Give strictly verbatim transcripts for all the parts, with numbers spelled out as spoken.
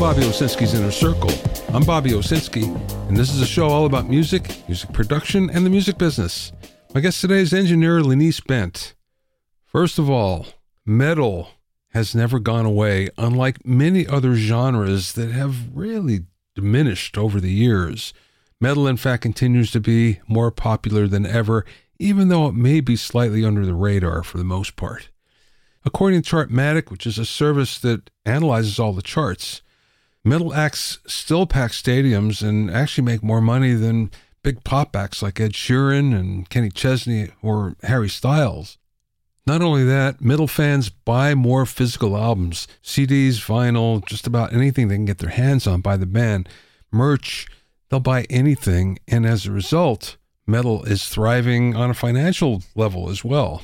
Bobby Owsinski's Inner Circle. I'm Bobby Owsinski, and this is a show all about music, music production, and the music business. My guest today is engineer Lenise Bent. First of all, metal has never gone away, unlike many other genres that have really diminished over the years. Metal, in fact, continues to be more popular than ever, even though it may be slightly under the radar for the most part. According to Chartmatic, which is a service that analyzes all the charts, metal acts still pack stadiums and actually make more money than big pop acts like Ed Sheeran and Kenny Chesney or Harry Styles. Not only that, metal fans buy more physical albums, C Ds, vinyl, just about anything they can get their hands on by the band, merch, they'll buy anything, and as a result, metal is thriving on a financial level as well.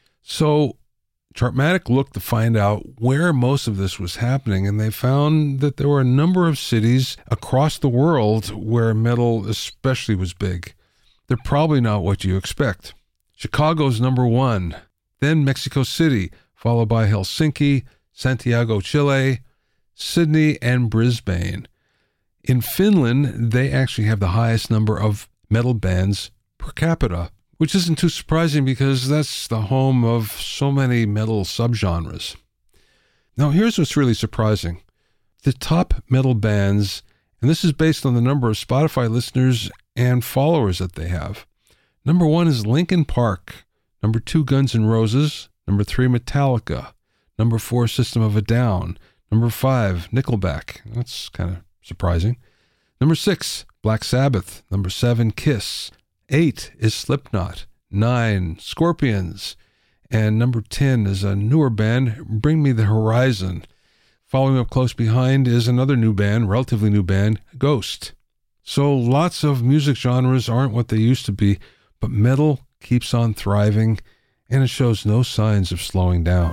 So Chartmatic looked to find out where most of this was happening, and they found that there were a number of cities across the world where metal especially was big. They're probably not what you expect. Chicago's number one, then Mexico City, followed by Helsinki, Santiago, Chile, Sydney, and Brisbane. In Finland, they actually have the highest number of metal bands per capita, which isn't too surprising because that's the home of so many metal subgenres. Now, here's what's really surprising. The top metal bands, and this is based on the number of Spotify listeners and followers that they have. Number one is Linkin Park. Number two, Guns N' Roses. Number three, Metallica. Number four, System of a Down. Number five, Nickelback. That's kind of surprising. Number six, Black Sabbath. Number seven, Kiss. Eight is Slipknot. Nine, Scorpions. And number ten is a newer band, Bring Me the Horizon. Following up close behind is another new band, relatively new band, Ghost. So lots of music genres aren't what they used to be, but metal keeps on thriving, and it shows no signs of slowing down.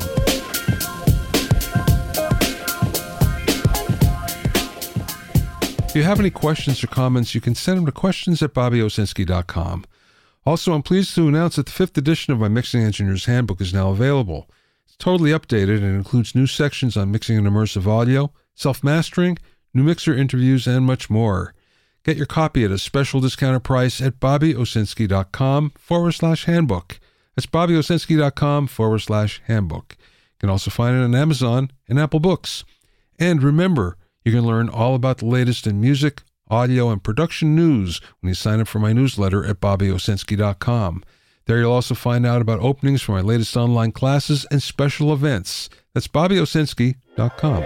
If you have any questions or comments, you can send them to questions at bobby owsinski dot com. Also, I'm pleased to announce that the fifth edition of my Mixing Engineer's Handbook is now available. It's totally updated and includes new sections on mixing and immersive audio, self-mastering, new mixer interviews, and much more. Get your copy at a special discounted price at bobby owsinski dot com forward slash handbook. That's bobby owsinski dot com forward slash handbook. You can also find it on Amazon and Apple Books. And remember, you can learn all about the latest in music, audio, and production news when you sign up for my newsletter at bobby owsinski dot com. There you'll also find out about openings for my latest online classes and special events. That's bobby owsinski dot com.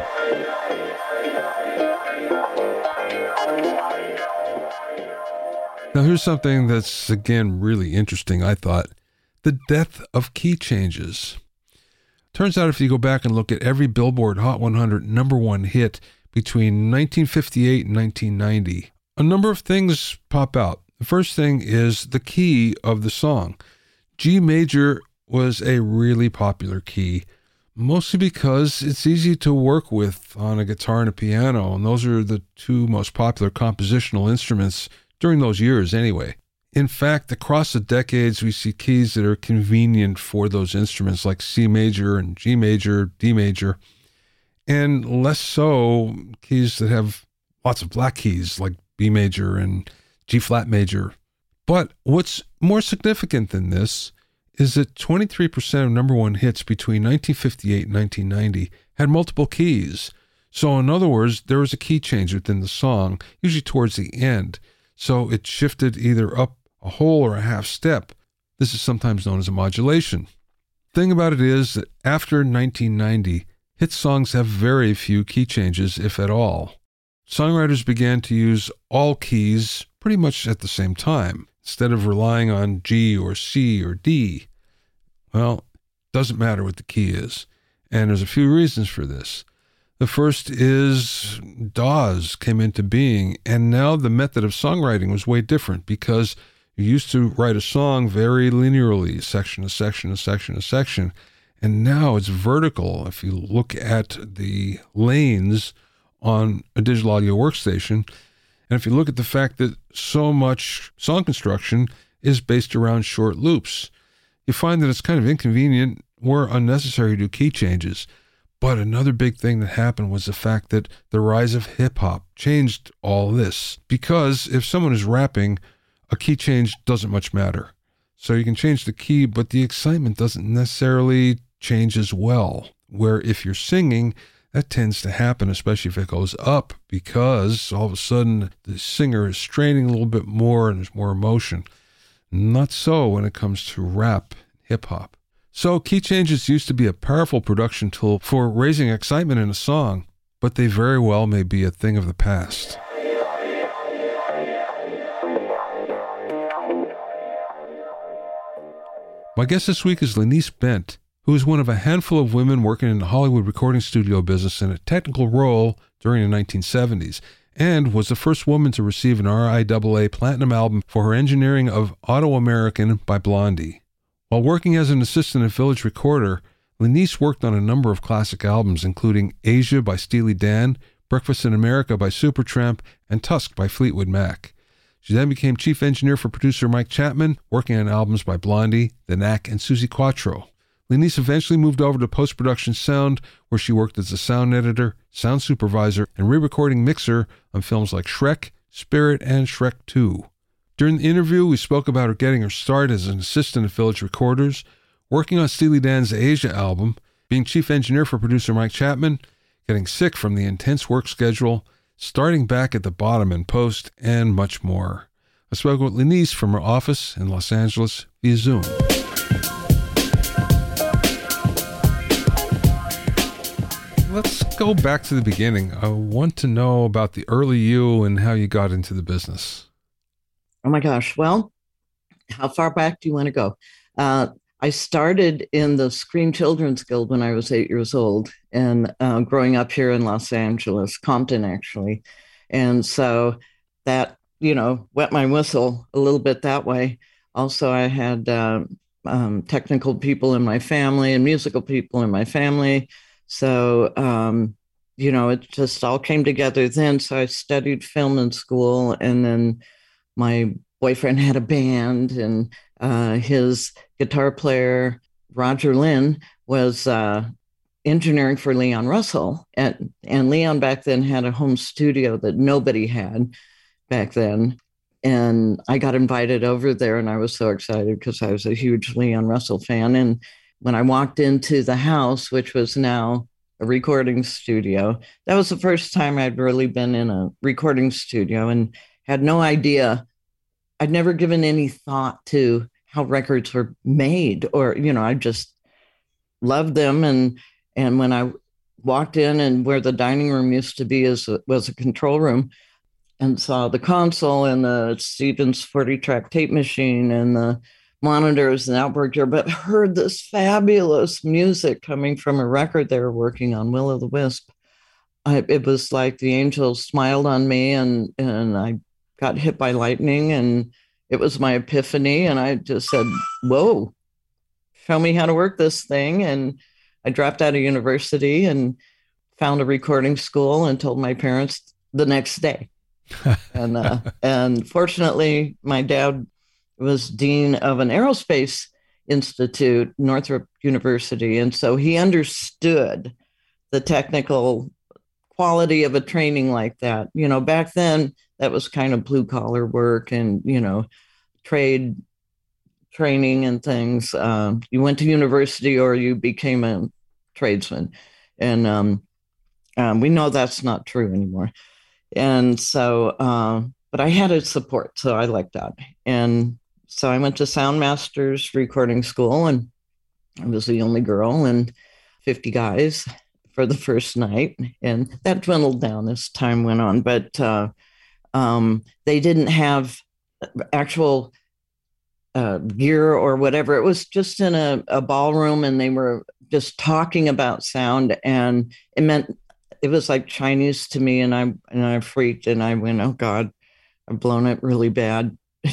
Now here's something that's, again, really interesting, I thought. The death of key changes. Turns out if you go back and look at every Billboard Hot one hundred number one hit between nineteen fifty-eight and nineteen ninety, a number of things pop out. The first thing is the key of the song. G major was a really popular key, mostly because it's easy to work with on a guitar and a piano, and those are the two most popular compositional instruments during those years anyway. In fact, across the decades, we see keys that are convenient for those instruments like C major and G major, D major, and less so keys that have lots of black keys like B major and G flat major. But what's more significant than this is that twenty-three percent of number one hits between nineteen fifty-eight and nineteen ninety had multiple keys. So in other words, there was a key change within the song, usually towards the end. So it shifted either up a whole or a half step. This is sometimes known as a modulation. The thing about it is that after nineteen ninety, hit songs have very few key changes, if at all. Songwriters began to use all keys pretty much at the same time, instead of relying on G or C or D. Well, it doesn't matter what the key is, and there's a few reasons for this. The first is D A Ws came into being, and now the method of songwriting was way different because you used to write a song very linearly, section to section to section to section, and now it's vertical. If you look at the lanes on a digital audio workstation, and if you look at the fact that so much song construction is based around short loops, you find that it's kind of inconvenient or unnecessary to do key changes. But another big thing that happened was the fact that the rise of hip-hop changed all this. Because if someone is rapping, a key change doesn't much matter. So you can change the key, but the excitement doesn't necessarily change as well. Where if you're singing, that tends to happen, especially if it goes up, because all of a sudden the singer is straining a little bit more and there's more emotion. Not so when it comes to rap, hip-hop. So key changes used to be a powerful production tool for raising excitement in a song, but they very well may be a thing of the past. My guest this week is Lenise Bent, who is one of a handful of women working in the Hollywood recording studio business in a technical role during the nineteen seventies, and was the first woman to receive an R I A A Platinum album for her engineering of Auto-American by Blondie. While working as an assistant at Village Recorder, Lenise worked on a number of classic albums, including Asia by Steely Dan, Breakfast in America by Supertramp, and Tusk by Fleetwood Mac. She then became chief engineer for producer Mike Chapman, working on albums by Blondie, The Knack, and Suzi Quatro. Lenise eventually moved over to post-production sound, where she worked as a sound editor, sound supervisor, and re-recording mixer on films like Shrek, Spirit, and Shrek two. During the interview, we spoke about her getting her start as an assistant at Village Recorders, working on Steely Dan's Asia album, being chief engineer for producer Mike Chapman, getting sick from the intense work schedule, starting back at the bottom in post, and much more. I spoke with Lenise from her office in Los Angeles via Zoom. Let's go back to the beginning. I want to know about the early you and how you got into the business. Oh my gosh. Well, how far back do you want to go? Uh, I started in the Scream Children's Guild when I was eight years old and uh, growing up here in Los Angeles, Compton, actually. And so that, you know, wet my whistle a little bit that way. Also, I had uh, um, technical people in my family and musical people in my family. So, um, you know, it just all came together then. So I studied film in school, and then my boyfriend had a band, and uh, his guitar player, Roger Lynn, was uh, engineering for Leon Russell. And, and Leon back then had a home studio that nobody had back then. And I got invited over there, and I was so excited because I was a huge Leon Russell fan. And when I walked into the house, which was now a recording studio, that was the first time I'd really been in a recording studio and had no idea. I'd never given any thought to how records were made, or, you know, I just loved them. And, and when I walked in, and where the dining room used to be is a, was a control room, and saw the console and the Stevens forty track tape machine and the monitors and outboard gear, but heard this fabulous music coming from a record they were working on, Will o' the Wisp. I, it was like the angels smiled on me, and, and I got hit by lightning, and it was my epiphany. And I just said, whoa, show me how to work this thing. And I dropped out of university and found a recording school and told my parents the next day. and uh, and fortunately, my dad was dean of an aerospace institute, Northrop University. And so he understood the technical quality of a training like that. You know, back then, that was kind of blue collar work and, you know, trade training and things. Um, you went to university or you became a tradesman. And um, um, we know that's not true anymore. And so, uh, but I had his support, so I liked that. And so I went to Soundmasters recording school, and I was the only girl and fifty guys for the first night. And that dwindled down as time went on. But uh, um, they didn't have actual uh, gear or whatever. It was just in a, a ballroom, and they were just talking about sound. And it meant, it was like Chinese to me. And I, and I freaked, and I went, oh God, I've blown it really bad.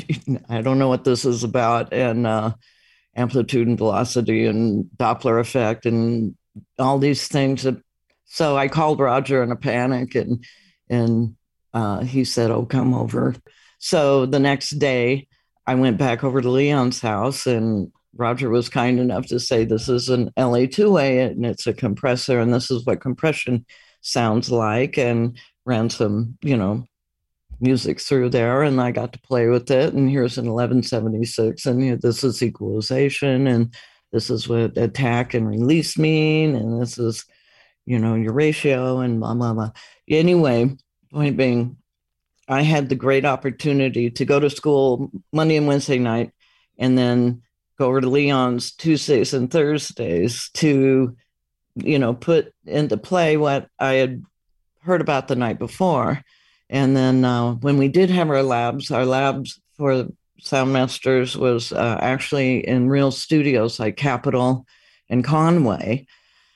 I don't know what this is about. And uh, amplitude and velocity and Doppler effect and all these things. That, so I called Roger in a panic, and, and uh, he said, oh, come over. So the next day I went back over to Leon's house, and Roger was kind enough to say, this is an L A two-way and it's a compressor, and this is what compression sounds like, and ran some, you know, music through there, and I got to play with it. And here's an eleven seventy-six, and you know, this is equalization, and this is what attack and release mean, and this is, you know, your ratio, and blah, blah, blah. Anyway, point being, I had the great opportunity to go to school Monday and Wednesday night, and then go over to Leon's Tuesdays and Thursdays to, you know, put into play what I had heard about the night before. And then uh, when we did have our labs, our labs for sound masters was uh, actually in real studios like Capitol and Conway.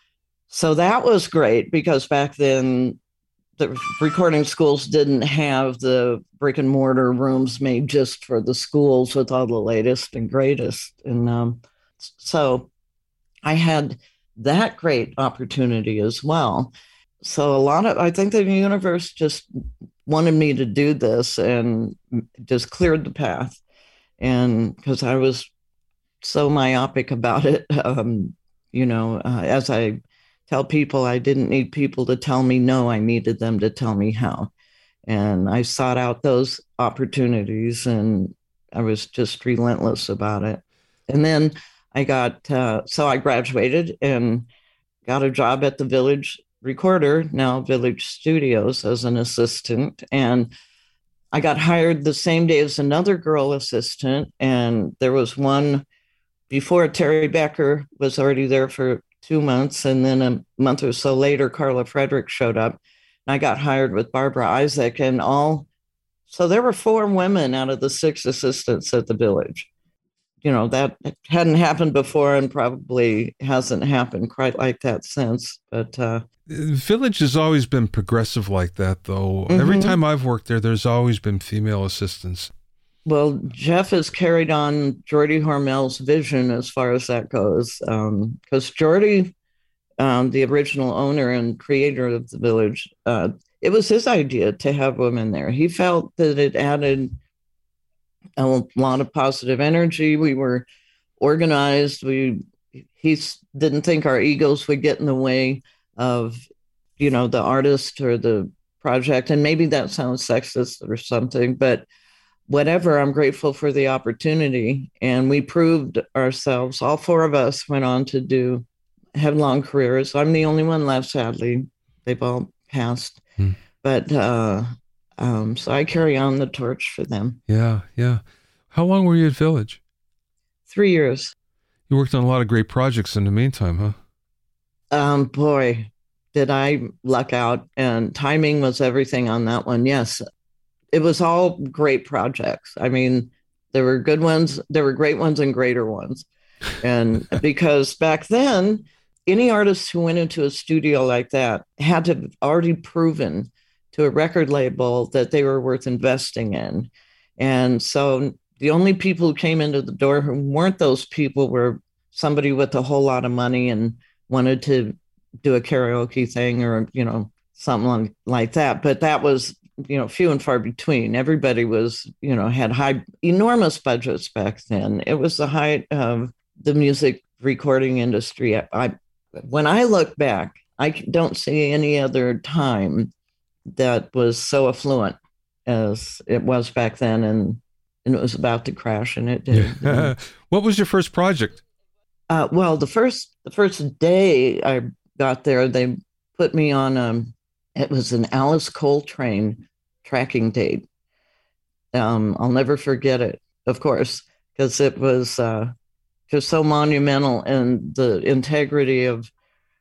So that was great, because back then the recording schools didn't have the brick and mortar rooms made just for the schools with all the latest and greatest. And um, so I had that great opportunity as well. So a lot of, I think the universe just wanted me to do this and just cleared the path. And because I was so myopic about it, um, you know, uh, as I tell people, I didn't need people to tell me no, I needed them to tell me how. And I sought out those opportunities, and I was just relentless about it. And then I got, uh, so I graduated and got a job at the Village Recorder, now Village Studios, as an assistant. And I got hired the same day as another girl assistant. And there was one before. Terry Becker was already there for two months. And then a month or so later, Carla Frederick showed up. And I got hired with Barbara Isaac, and all. So there were four women out of the six assistants at the Village. You know, that hadn't happened before, and probably hasn't happened quite like that since. But uh, Village has always been progressive like that, though. Mm-hmm. Every time I've worked there, there's always been female assistants. Well, Jeff has carried on Geordie Hormel's vision as far as that goes. Because um, Geordie, um, the original owner and creator of the Village, uh, it was his idea to have women there. He felt that it added a lot of positive energy. We were organized. We he didn't think our egos would get in the way of, you know, the artist or the project. And maybe that sounds sexist or something, but whatever, I'm grateful for the opportunity. And we proved ourselves. All four of us went on to do headlong careers. I'm the only one left, sadly. They've all passed. Hmm. But uh, um, so I carry on the torch for them. Yeah, yeah. How long were you at Village? Three years. You worked on a lot of great projects in the meantime, huh? Um, boy, did I luck out. And timing was everything on that one. Yes. It was all great projects. I mean, there were good ones, there were great ones and greater ones. And because back then, any artist who went into a studio like that had to have already proven to a record label that they were worth investing in. And so the only people who came into the door who weren't those people were somebody with a whole lot of money and wanted to do a karaoke thing or, you know, something like that. But that was, you know, few and far between. Everybody was, you know, had high, enormous budgets back then. It was the height of the music recording industry. I, when I look back, I don't see any other time that was so affluent as it was back then, and and it was about to crash, and it did. Yeah. What was your first project? Uh, well, the first the first day I got there, they put me on a, it was an Alice Coltrane tracking tape. Um, I'll never forget it, of course, because it was uh, just so monumental, and the integrity of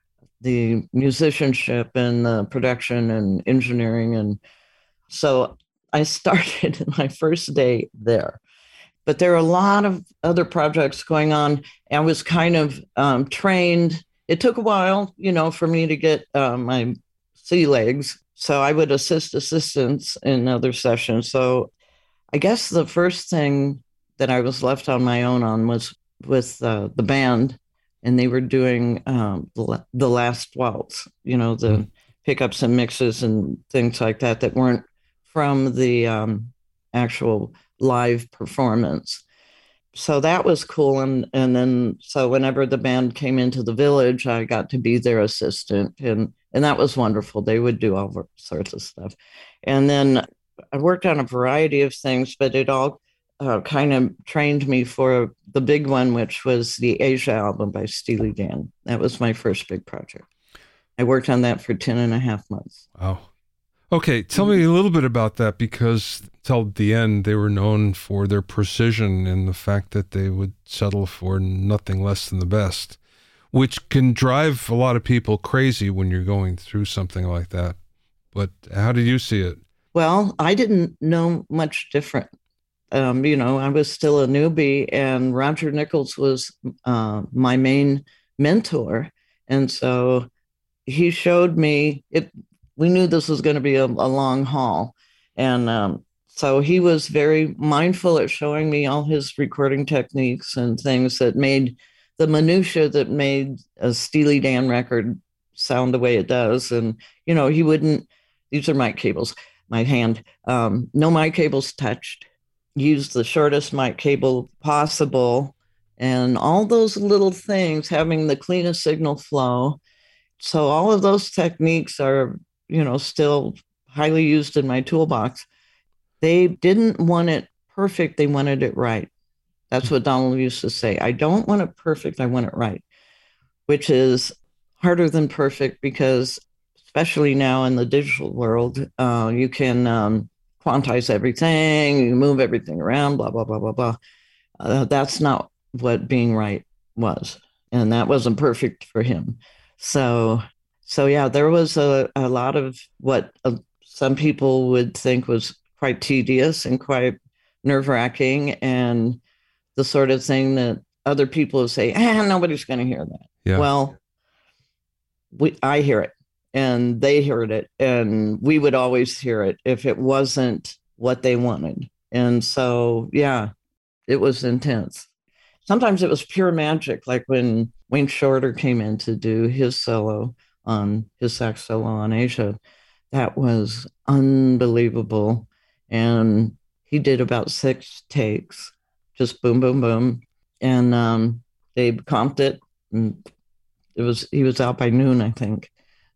the musicianship and the production and engineering. And so I started my first day there. But there are a lot of other projects going on. I was kind of um, trained. It took a while, you know, for me to get uh, my sea legs. So I would assist assistants in other sessions. So I guess the first thing that I was left on my own on was with uh, the band, and they were doing um, the, the Last Waltz, you know, the mm. pickups and mixes and things like that that weren't from the um, actual live performance. so that was cool. And and then so whenever the band came into the village, I got to be their assistant, and and that was wonderful. They would do all sorts of stuff, and then I worked on a variety of things, but it all uh, kind of trained me for the big one, which was the Asia album by Steely Dan. That was my first big project. I worked on that for ten and a half months. Wow. Okay, tell me a little bit about that, because till the end they were known for their precision and the fact that they would settle for nothing less than the best, which can drive a lot of people crazy when you're going through something like that. But how did you see it? Well, I didn't know much different. Um, you know, I was still a newbie, and Roger Nichols was uh, my main mentor. And so he showed me it. We knew this was going to be a, a long haul. And um, so he was very mindful at showing me all his recording techniques and things that made the minutia that made a Steely Dan record sound the way it does. And, you know, he wouldn't, these are mic cables, my hand, um, no mic cables touched, use the shortest mic cable possible, and all those little things, having the cleanest signal flow. So all of those techniques are, you know, still highly used in my toolbox. They didn't want it perfect. They wanted it right. That's what Donald used to say. I don't want it perfect. I want it right, which is harder than perfect, because especially now in the digital world, uh, you can um, quantize everything, you move everything around, blah, blah, blah, blah, blah. Uh, that's not what being right was. And that wasn't perfect for him. So So, yeah, there was a, a lot of what uh, some people would think was quite tedious and quite nerve-wracking, and the sort of thing that other people would say, ah, nobody's going to hear that. Yeah. Well, we, I hear it, and they heard it, and we would always hear it if it wasn't what they wanted. And so, yeah, it was intense. Sometimes it was pure magic, like when Wayne Shorter came in to do his solo on his sax solo on Asia. That was unbelievable. And he did about six takes, just boom, boom, boom. And um, they comped it. And it was, he was out by noon, I think.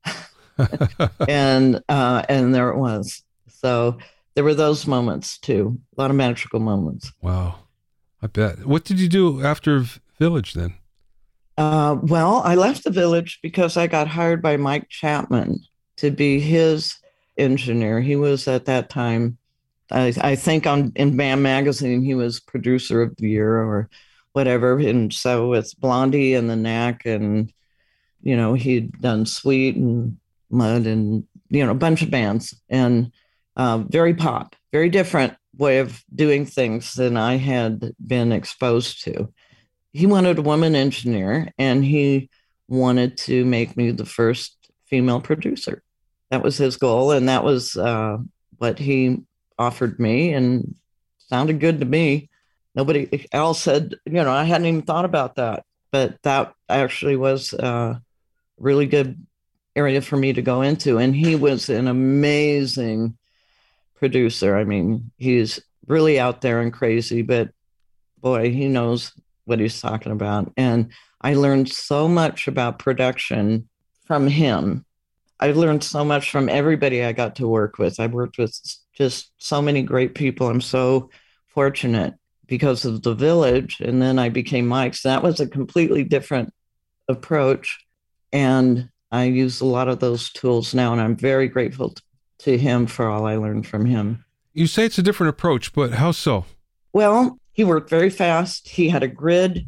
and, uh, and there it was. So there were those moments too. A lot of magical moments. Wow. I bet. What did you do after Village then? Uh, well, I left the Village because I got hired by Mike Chapman to be his engineer. He was at that time, I, I think on in Bam Magazine, he was producer of the year or whatever. And so with Blondie and the Knack, and, you know, he'd done Sweet and Mud and, you know, a bunch of bands, and uh, very pop, very different way of doing things than I had been exposed to. He wanted a woman engineer, and he wanted to make me the first female producer. That was his goal, and that was uh, what he offered me, and sounded good to me. Nobody else said, you know, I hadn't even thought about that, but that actually was a really good area for me to go into. And he was an amazing producer. I mean, he's really out there and crazy, but boy, he knows what he's talking about. And I learned so much about production from him. I learned so much from everybody I got to work with. I worked with just so many great people. I'm so fortunate because of the Village. And then I became Mike's. That was a completely different approach. And I use a lot of those tools now, and I'm very grateful to him for all I learned from him. You say it's a different approach, but how so? Well, he worked very fast. He had a grid.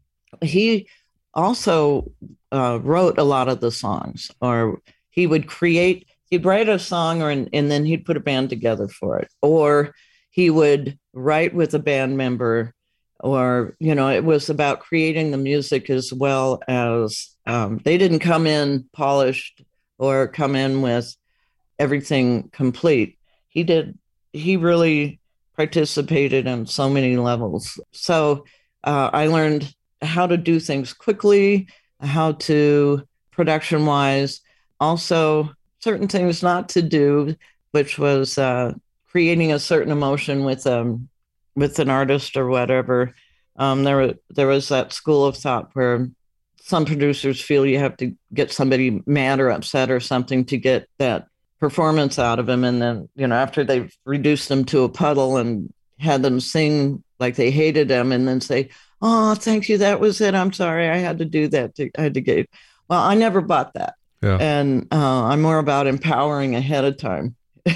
He also uh, wrote a lot of the songs, or he would create, he'd write a song, or and then he'd put a band together for it. Or he would write with a band member, or, you know, it was about creating the music as well as um, they didn't come in polished or come in with everything complete. He did, he really participated on so many levels. So uh, I learned how to do things quickly, how to production wise, also certain things not to do, which was uh, creating a certain emotion with um with an artist or whatever. Um, there, there was that school of thought where some producers feel you have to get somebody mad or upset or something to get that performance out of them. And then, you know, after they've reduced them to a puddle and had them sing like they hated them and then say, oh, thank you. That was it. I'm sorry. I had to do that. To, I had to get, well, I never bought that. Yeah. And uh, I'm more about empowering ahead of time.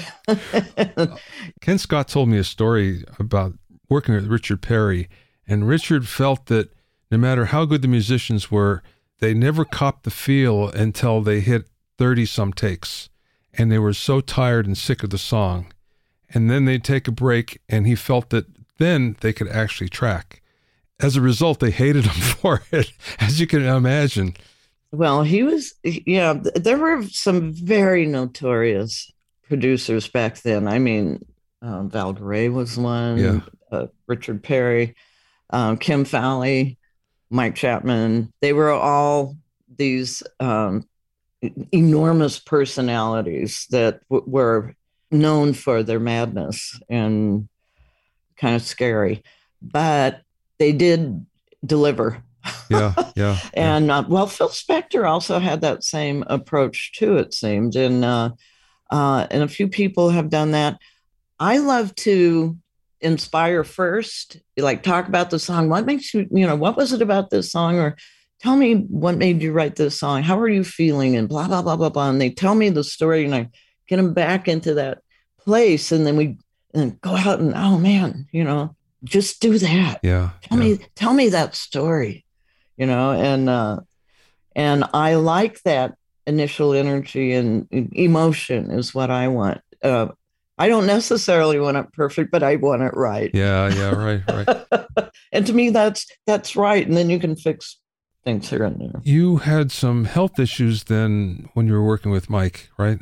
Ken Scott told me a story about working with Richard Perry, and Richard felt that no matter how good the musicians were, they never copped the feel until they hit thirty some takes, and they were so tired and sick of the song. And then they'd take a break, and he felt that then they could actually track. As a result, they hated him for it, as you can imagine. Well, he was, yeah, there were some very notorious producers back then. I mean, uh, Val Garay was one, yeah. uh, Richard Perry, um, Kim Fowley, Mike Chapman. They were all these um, enormous personalities that w- were known for their madness and kind of scary, but they did deliver. Yeah, yeah. and yeah. Uh, well, Phil Spector also had that same approach too, it seemed, and uh, uh, and a few people have done that. I love to inspire first, like talk about the song. What makes you, you know, what was it about this song? Or tell me what made you write this song. How are you feeling? And blah, blah, blah, blah, blah. And they tell me the story and I get them back into that place. And then we and go out and, oh man, you know, just do that. Yeah. Tell yeah. me, tell me that story, you know, and, uh, and I like that initial energy and emotion is what I want. Uh, I don't necessarily want it perfect, but I want it right. Yeah, yeah, right, right. And to me, that's that's right. And then you can fix things here and there. You had some health issues then when you were working with Mike, right?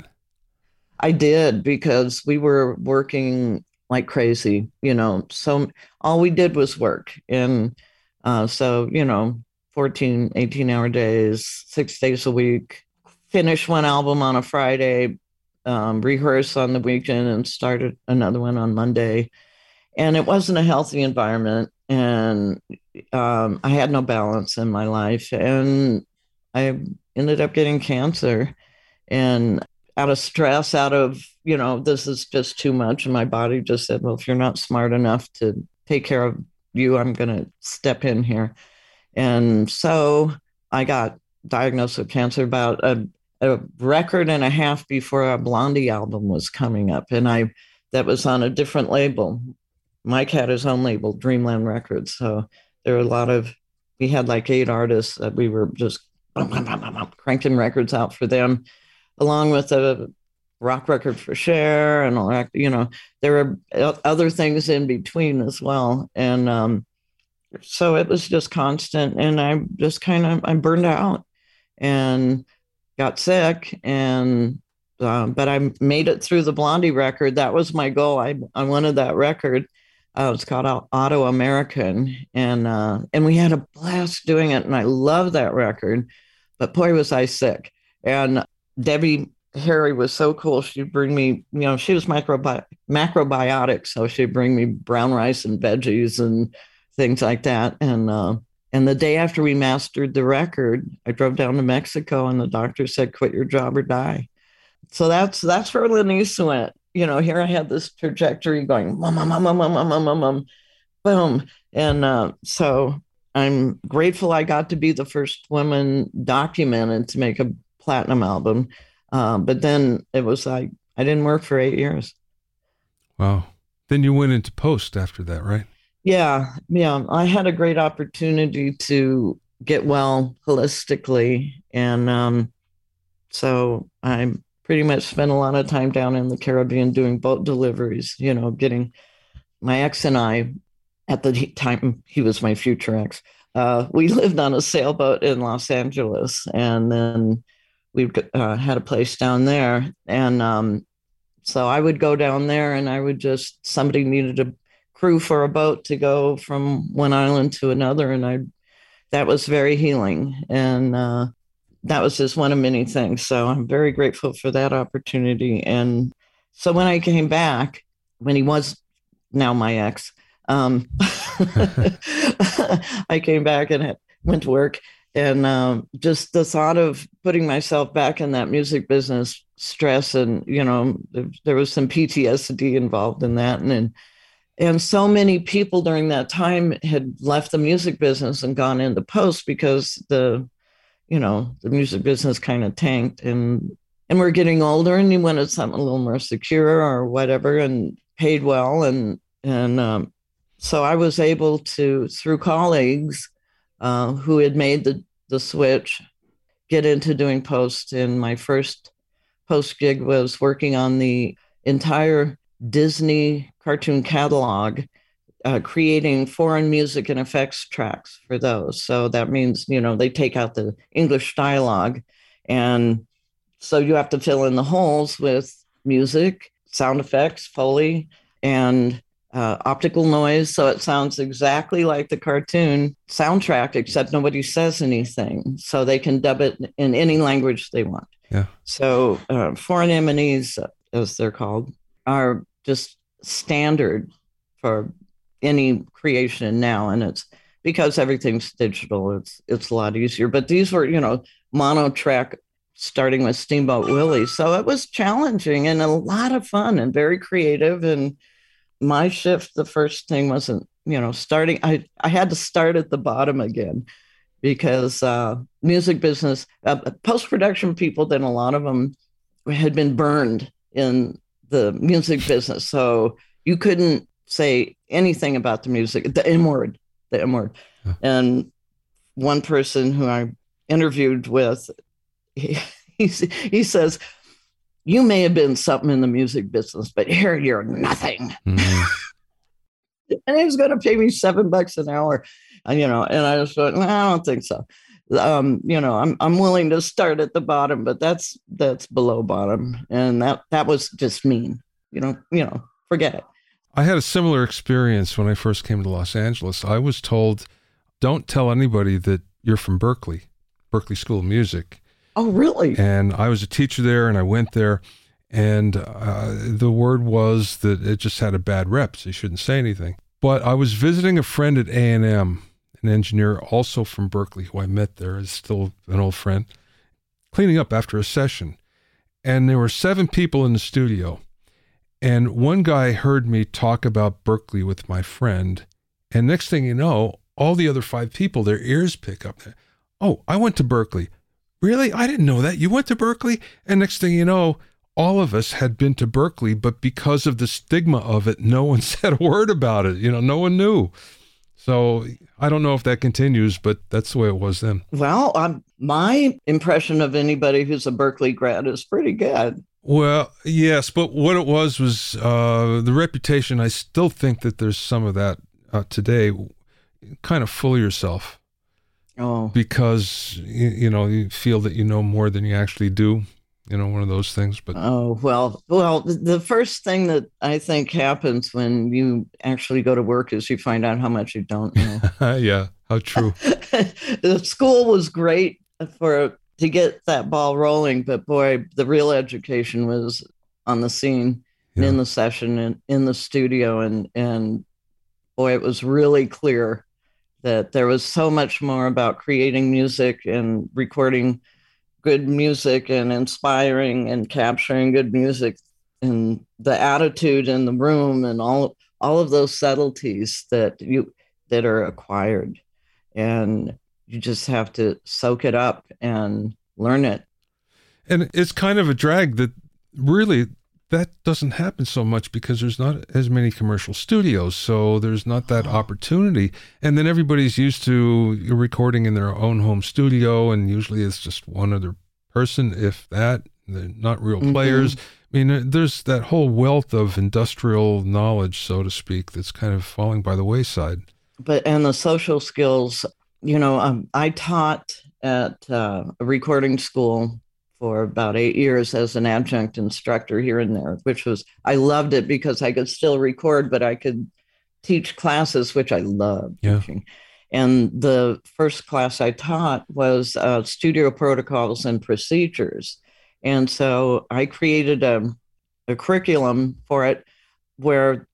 I did, because we were working like crazy, you know, so all we did was work. And uh, so, you know, fourteen, eighteen hour days, six days a week, finish one album on a Friday, um, rehearse on the weekend and started another one on Monday. And it wasn't a healthy environment. And um, I had no balance in my life. And I ended up getting cancer. And out of stress, out of, you know, this is just too much. And my body just said, well, if you're not smart enough to take care of you, I'm going to step in here. And so I got diagnosed with cancer about a, a record and a half before a Blondie album was coming up. And I, that was on a different label. Mike had his own label, Dreamland Records. So there were a lot of, we had like eight artists that we were just cranking records out for them, along with a rock record for Cher and all that. You know, there were other things in between as well. And um, so it was just constant. And I just kind of, I burned out and got sick. And, uh, but I made it through the Blondie record. That was my goal. I, I wanted that record. Uh, it's called Auto American. And, uh, and we had a blast doing it. And I love that record. But boy, was I sick. And Debbie Harry was so cool. She'd bring me, you know, she was microbi- macrobiotic. So she'd bring me brown rice and veggies and things like that. And, uh, and the day after we mastered the record, I drove down to Mexico and the doctor said, quit your job or die. So that's, that's where Lenise went. You know, here I had this trajectory going, mum, mum, mum, mum, mum, mum, mum, mum, boom. And uh, so I'm grateful I got to be the first woman documented to make a platinum album. Uh, but then it was like, I didn't work for eight years. Wow. Then you went into post after that, right? Yeah. Yeah. I had a great opportunity to get well holistically. And um, so I pretty much spent a lot of time down in the Caribbean doing boat deliveries, you know, getting my ex and I, at the time, he was my future ex. Uh, we lived on a sailboat in Los Angeles, and then we uh, had a place down there. And um, so I would go down there and I would just, somebody needed a crew for a boat to go from one island to another. And I, that was very healing. And uh, that was just one of many things. So I'm very grateful for that opportunity. And so when I came back, when he was now my ex, Um, I came back and went to work, and um, just the thought of putting myself back in that music business, stress, and you know, there was some P T S D involved in that, and and, and so many people during that time had left the music business and gone into post because the, you know, the music business kind of tanked, and and we're getting older, and you wanted something a little more secure or whatever, and paid well, and and um, so I was able to, through colleagues uh, who had made the the switch, get into doing post. And my first post gig was working on the entire Disney cartoon catalog, uh, creating foreign music and effects tracks for those. So that means, you know, they take out the English dialogue, and so you have to fill in the holes with music, sound effects, Foley, and uh, optical noise. So it sounds exactly like the cartoon soundtrack, except nobody says anything. So they can dub it in any language they want. Yeah. So uh, foreign M and Es, as they're called, are just standard for any creation now. And it's because everything's digital, it's it's a lot easier. But these were, you know, mono track, starting with Steamboat Willie. So it was challenging and a lot of fun and very creative. And my shift, the first thing wasn't, you know, starting, I, I had to start at the bottom again, because uh, music business, uh, post-production people, then a lot of them had been burned in the music business. So you couldn't say anything about the music, the M word, the M word. Huh. And one person who I interviewed with, he, he, he says, you may have been something in the music business, but here you're nothing. Mm-hmm. And he was going to pay me seven bucks an hour, you know, and I just thought, I don't think so. Um, you know, I'm I'm willing to start at the bottom, but that's that's below bottom, and that that was just mean. You know, you know, forget it. I had a similar experience when I first came to Los Angeles. I was told, don't tell anybody that you're from Berklee, Berklee School of Music. Oh, really? And I was a teacher there, and I went there, and uh, the word was that it just had a bad rep, so you shouldn't say anything. But I was visiting a friend at A and M, an engineer also from Berklee, who I met there, is still an old friend, cleaning up after a session. And there were seven people in the studio. And one guy heard me talk about Berklee with my friend, and next thing you know, all the other five people, their ears pick up. Oh, I went to Berklee. Really? I didn't know that. You went to Berklee? And next thing you know, all of us had been to Berklee, but because of the stigma of it, no one said a word about it. You know, no one knew. So I don't know if that continues, but that's the way it was then. Well, um, my impression of anybody who's a Berklee grad is pretty good. Well, yes, but what it was was uh, the reputation. I still think that there's some of that uh, today. Kind of fool yourself. Oh. Because, you, you know, you feel that you know more than you actually do, you know, one of those things. But oh, well, well, the first thing that I think happens when you actually go to work is you find out how much you don't know. Yeah, how true. The school was great for to get that ball rolling, but boy, the real education was on the scene, yeah. In the session, and in the studio. And, and boy, it was really clear that there was so much more about creating music and recording good music and inspiring and capturing good music, and the attitude in the room and all all of those subtleties that you that are acquired, and you just have to soak it up and learn it. And it's kind of a drag that really that doesn't happen so much because there's not as many commercial studios, so there's not that opportunity. And then everybody's used to recording in their own home studio, and usually it's just one other person, if that. They're not real players. Mm-hmm. I mean, there's that whole wealth of industrial knowledge, so to speak, that's kind of falling by the wayside. But and the social skills, you know, um, I taught at uh, a recording school for about eight years as an adjunct instructor here and there, which was, I loved it because I could still record, but I could teach classes, which I loved yeah. teaching. And the first class I taught was uh, studio protocols and procedures. And so I created a, a curriculum for it where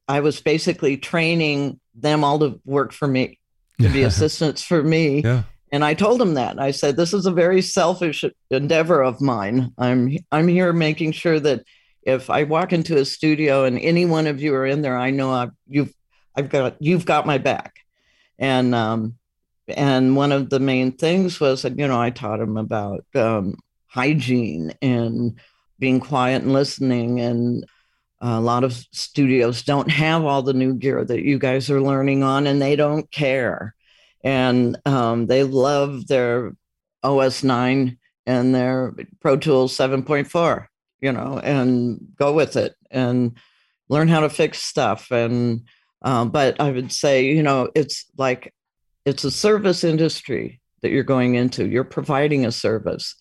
I was basically training them all to work for me, to be assistants for me. Yeah. And I told them that. I said, this is a very selfish endeavor of mine. I'm I'm here making sure that if I walk into a studio and any one of you are in there, I know I've you've I've got you've got my back. And um, and one of the main things was that, you know, I taught them about um, hygiene and being quiet and listening. And a lot of studios don't have all the new gear that you guys are learning on, and they don't care. And um, they love their O S nine and their Pro Tools seven point four, you know, and go with it and learn how to fix stuff. And uh, but I would say, you know, it's like it's a service industry that you're going into. You're providing a service.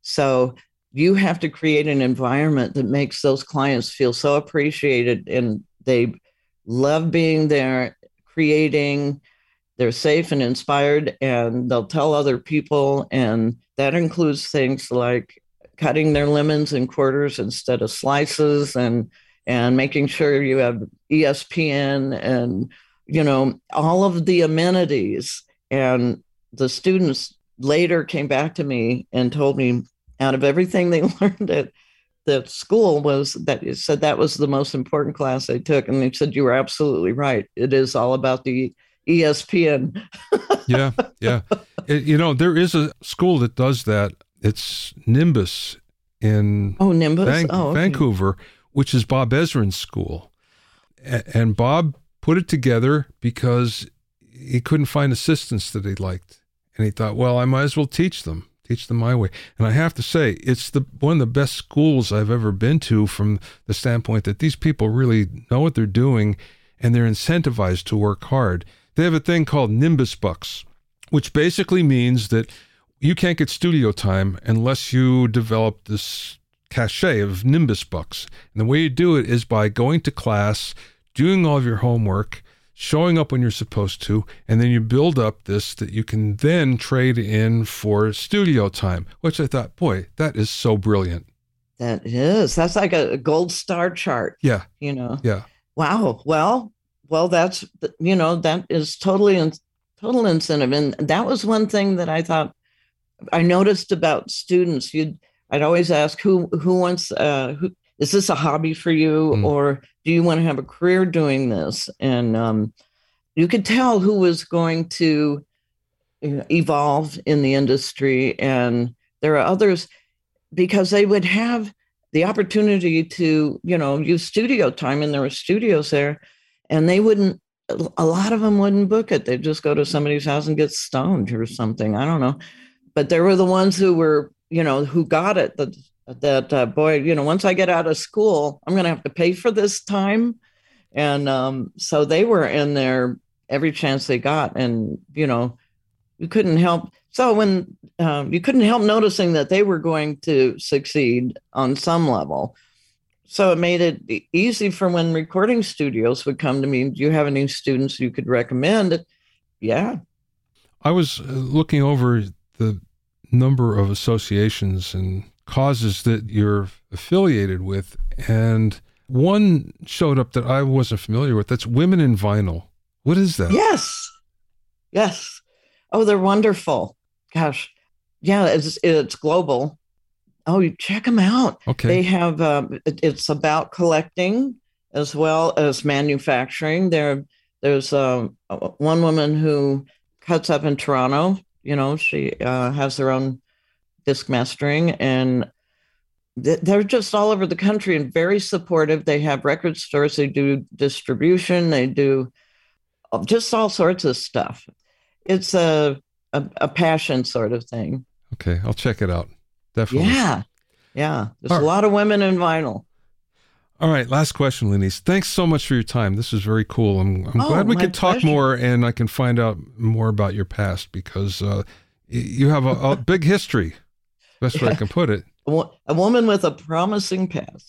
So you have to create an environment that makes those clients feel so appreciated, and they love being there, creating, they're safe and inspired, and they'll tell other people. And that includes things like cutting their lemons in quarters instead of slices, and and making sure you have E S P N and, you know, all of the amenities. And the students later came back to me and told me, out of everything they learned at the school, was that it said that was the most important class they took. And they said, you were absolutely right. It is all about the E S P N. yeah, yeah. It, you know, there is a school that does that. It's Nimbus in oh, Nimbus? Van- oh, okay. Vancouver, which is Bob Ezrin's school. A- and Bob put it together because he couldn't find assistants that he liked. And he thought, well, I might as well teach them. Teach them my way. And I have to say, it's the one of the best schools I've ever been to, from the standpoint that these people really know what they're doing, and they're incentivized to work hard. They have a thing called Nimbus Bucks, which basically means that you can't get studio time unless you develop this cachet of Nimbus Bucks. And the way you do it is by going to class, doing all of your homework, showing up when you're supposed to, and then you build up this that you can then trade in for studio time, which I thought, boy, that is so brilliant. That is. That's like a gold star chart. Yeah. You know? Yeah. Wow. Well, well, that's, you know, that is totally in, total incentive. And that was one thing that I thought I noticed about students. You'd, I'd always ask who, who wants, uh, who, is this a hobby for you, mm. or do you want to have a career doing this? And um, you could tell who was going to evolve in the industry. And there are others, because they would have the opportunity to, you know, use studio time, and there were studios there, and they wouldn't, a lot of them wouldn't book it. They'd just go to somebody's house and get stoned or something. I don't know. But there were the ones who were, you know, who got it, that, that uh, boy, you know, once I get out of school, I'm going to have to pay for this time. And um, so they were in there every chance they got. And, you know, you couldn't help. So when um, you couldn't help noticing that they were going to succeed on some level. So it made it easy for when recording studios would come to me. Do you have any students you could recommend? Yeah. I was looking over the number of associations and causes that you're affiliated with, and one showed up that I wasn't familiar with. That's Women in Vinyl. What is that? Yes. Yes. Oh, they're wonderful. Gosh. Yeah, it's it's global. Oh, you check them out. Okay. They have, um, it, it's about collecting as well as manufacturing. There, there's um, one woman who cuts up in Toronto. You know, she uh, has her own disc mastering, and th- they're just all over the country and very supportive. They have record stores. They do distribution. They do just all sorts of stuff. It's a, a, a passion sort of thing. Okay. I'll check it out. Definitely. Yeah. Yeah. There's all a lot of women in vinyl. All right. Last question, Lenise. Thanks so much for your time. This was very cool. I'm, I'm oh, glad we could talk pleasure. more, and I can find out more about your past, because uh, you have a, a big history. Best way I can put it. A woman with a promising past.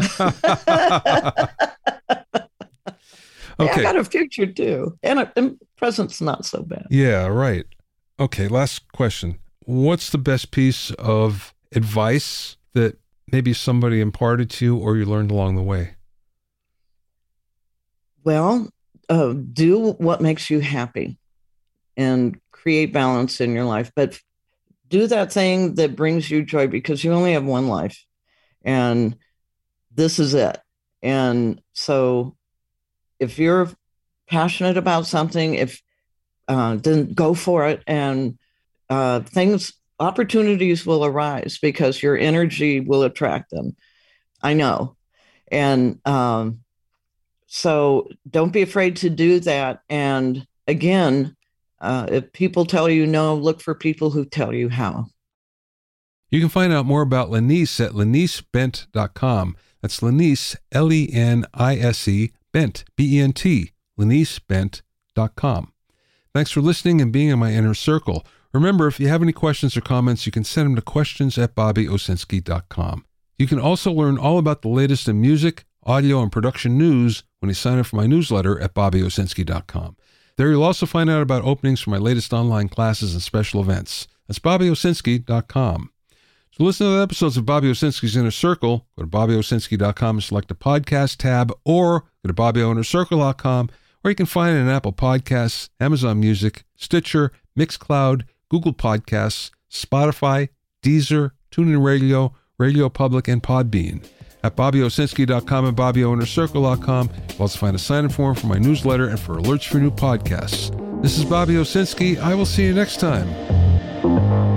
Okay. I got a future too. And, a, and present's not so bad. Yeah, right. Okay, last question. What's the best piece of advice that maybe somebody imparted to you or you learned along the way? Well, uh, do what makes you happy and create balance in your life. But do that thing that brings you joy, because you only have one life and this is it. And so if you're passionate about something, if uh, then go for it, and uh, things, opportunities will arise because your energy will attract them. I know. And um, so don't be afraid to do that. And again, uh, if people tell you no, look for people who tell you how. You can find out more about Lenise at lenise bent dot com. That's Lenise, L E N I S E, Bent, B E N T, lenise bent dot com. Thanks for listening and being in my inner circle. Remember, if you have any questions or comments, you can send them to questions at bobby owsinski dot com. You can also learn all about the latest in music, audio, and production news when you sign up for my newsletter at bobby owsinski dot com. There you'll also find out about openings for my latest online classes and special events. That's bobby owsinski dot com. So listen to the episodes of Bobby Owsinski's Inner Circle. Go to bobby owsinski dot com and select the podcast tab, or go to bobby o inner circle dot com, or you can find it in Apple Podcasts, Amazon Music, Stitcher, Mixcloud, Google Podcasts, Spotify, Deezer, TuneIn Radio, Radio Public, and Podbean. At bobby owsinski dot com and bobby o inner circle dot com, you'll also find a sign-in form for my newsletter and for alerts for new podcasts. This is Bobby Owsinski. I will see you next time.